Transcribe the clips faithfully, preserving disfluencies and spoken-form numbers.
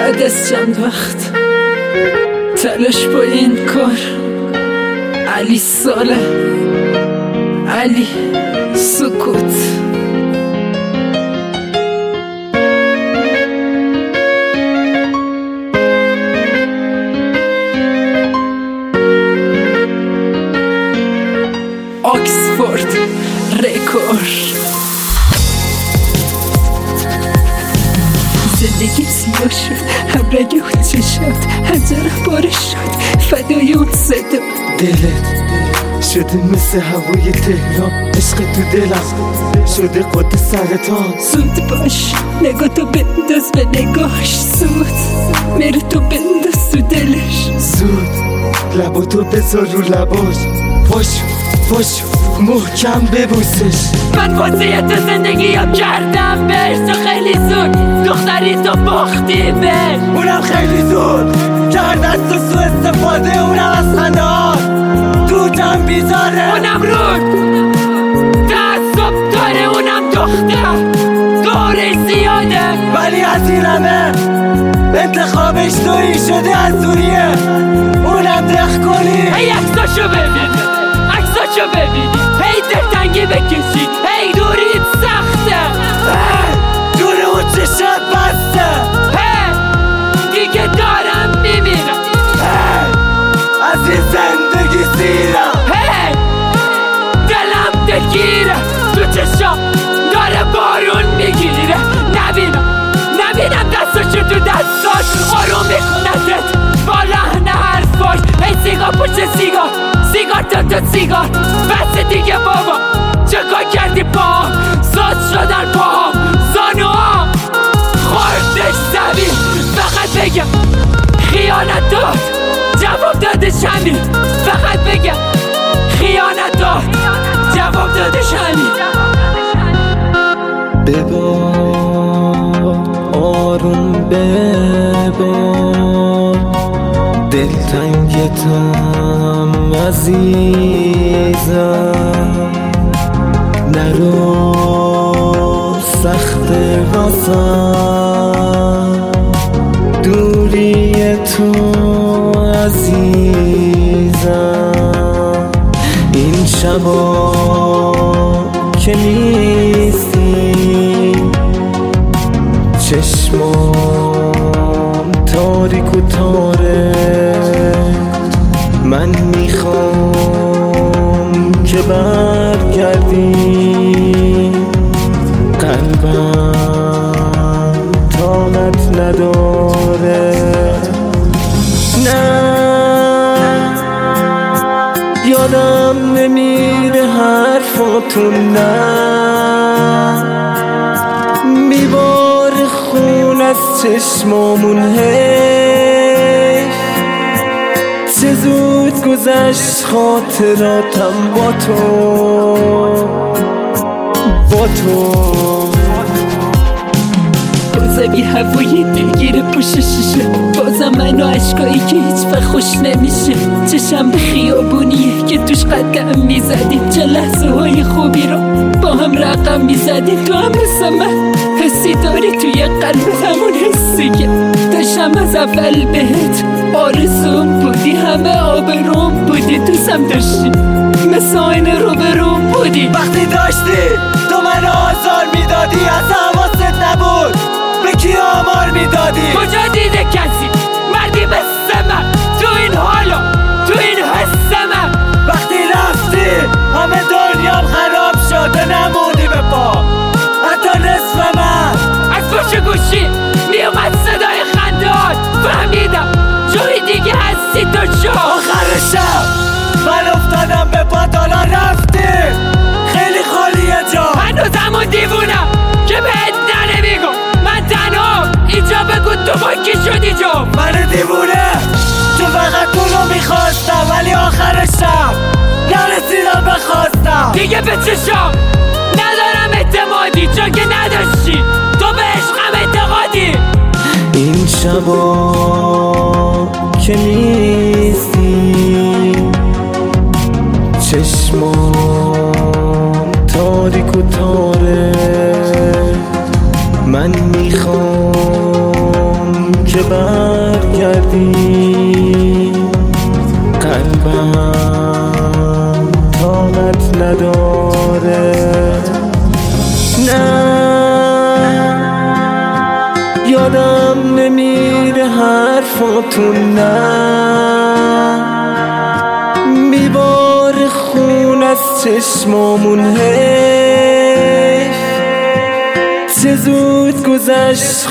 بعد از چند وقت تلاش با این کار علی ساله علی سکوت آکسفورد رکورد زندگی سیاه شد هم رنگ اون چشات هنجرم بارش شد فدای اون صدا دلت شده مثل هوای تهران عشق تو دلم شده قد سرطان زود باش نگاه تو بنداز به نگاهش زود میره تو بنداز تو دلش زود لبا تو بذار رو لباش پاشو پاشو محکم ببوسش من واسه تو زندگیم کردم بهش تو خیلی زود دختری تو باختی بهش اونم خیلی زود کردن تو سو استفاده اونم از خندهات دوتم بیزاره اونم رود تعصب داره اونم دختر دورش زیاده ولی از این همه انتخابش تویی شده از دوریه اونم دخ کنی هی عکساشو ببین عکساشو ببینی هی دلتنگی بکشی هی دوریت سخته دور اون چشات بسته دیگه دارم میمیرم از این زندگی سیرم دلم دلگیره تو چشام داره بارون میگیره نبینم نبینم دستاشو تو دستاش آروم میخونتت با لحن حرفاش هی سیگار پشت سیگار سیگار تا تا سیگار بس دیگه بابا چکار کردی پاهم ساز شدن پاهم زانوام خوردش زمین فقط بگم خیانت داد جواب داده شمی فقط بگم خیانت داد جواب داده شمی ببار آروم ببار دلتنگتم عزیزم نرو سخت واسم دوری تو عزیزم این شبا که نیستی چشمام تاریک و تاره من میخوام که برگردی قلبم طاقت نداره نه یادم نمیره حرفاتون نه میبار خون از چشمامون هی چه زود گذشت خاطراتم با تو با تو بازم یه هوای دلگیر پشت شیشه بازم من و عشقایی که هیچ وقت خوش نمیشه چشم به خیابونیه که توش قدم میزدیم چه لحظه های خوبی رو با هم رقم میزدیم تو هم مثل من حسی داری توی قلب همون حسی که داشتم از اول بهت آرزوم بودی همه آبروم بودی دوستم داشتی مثل آینه رو بروم بودی وقتی داشتی تو من آزار میدادی از حواست نبود به کی آمار میدادی کجا دیده کسی مردی مثل من تو این حالا تو این حس من وقتی رفتی همه دنیام خراب شد و نمونی به پا حتی نصف من از پشت گوشی میومد صدای خندهات فهمیدم جایی دیگه هستی تو جا آخر شب من افتادم به پات حالا رفتی خیلی خالیه جا هنوز همون دیوونم که بهت نمیگم من تنها اینجا بگو تو با کی شدی جا من دیوونه تو فقط پولو میخواستم ولی آخر شب نرسیدم بخواستم دیگه به چشام ندارم اعتمادی چون که نداشتی تو به عشقم اعتقادی این شبا که نیستی چشمام تاریک و تاره من میخوام که برگردی قلبم طاقت نداره. نه یادم نمیره حرفاتون، نه میباره خون از چشمامون، حیف چه زود گذشت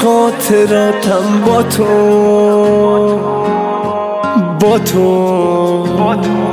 خاطراتم با تو با تو